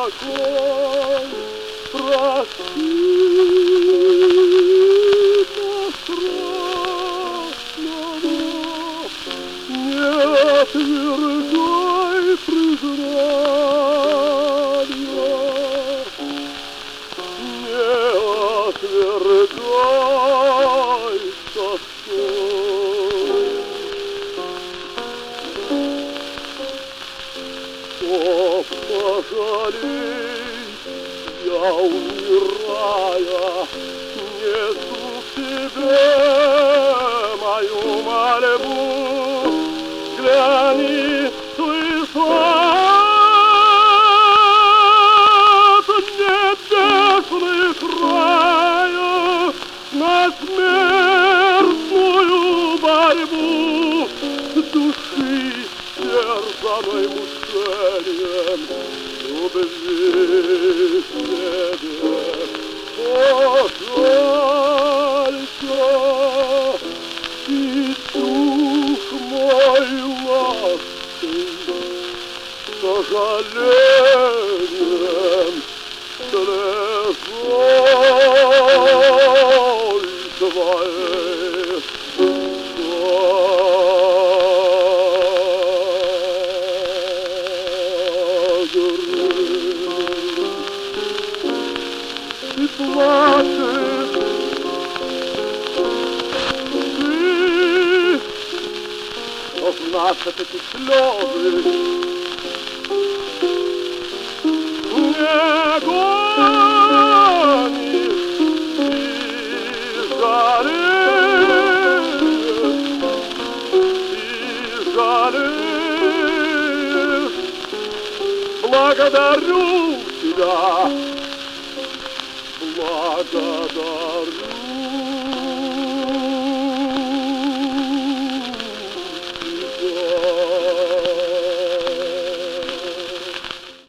огонь, прости нас страшного, не отвергай признания, не отвергай тоской. О, пожалей, я, умирая, несу в тебе мою мольбу. Взгляни с высот небесных раев на смертную борьбу души терзаной мучением любви к тебе. Пожалься, и дух мой ласковый сожалением слезой твоей и плачешь ты, но в нас эти слезы не гонишь и жалеешь. Благодарю тебя, благодарю.